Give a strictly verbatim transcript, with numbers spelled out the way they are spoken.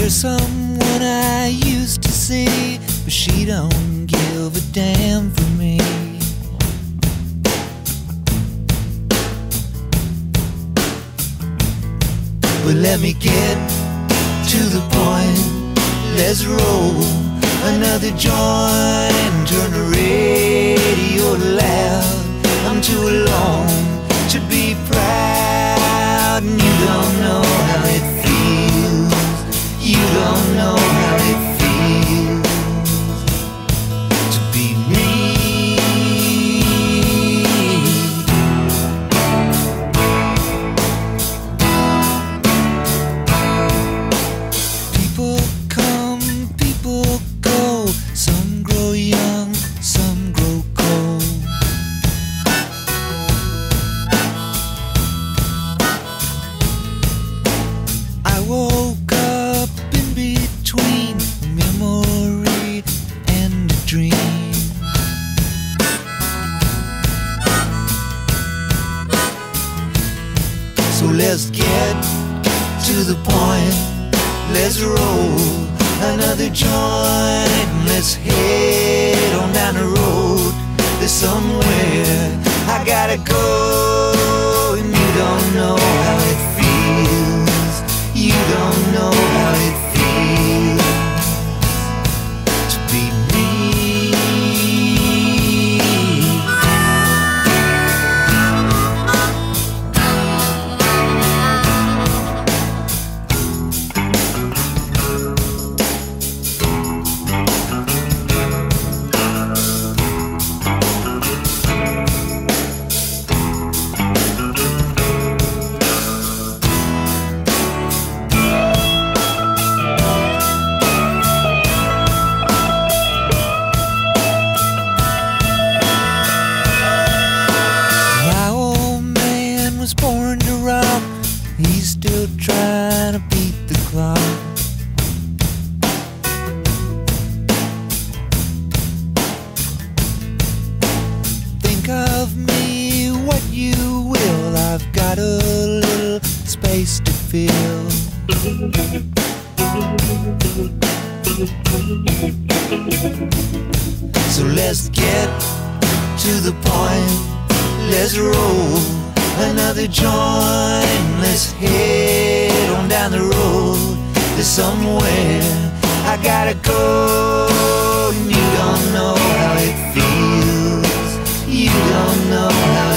There's someone I used to see, but she don't give a damn for me. But let me get to the point, let's roll another joint and turn the radio loud. I'm too alone to be proud, and you don't know how it feels. You don't know how it feels to be me. People come, people go. Some grow young, some grow cold. I woke up in between a memory and a dream. So let's get to the point, let's roll another joint, let's head on down the road. There's somewhere I gotta go, and you don't know how it feels. You don't know how it feels to be me. My old man was born to rock, he's still trying to beat the clock. Think of me what you will, I've got a little space to fill. So let's get to the point, let's roll another joint, let's head on down the road. There's somewhere I gotta go, and you don't know how it feels. You don't know how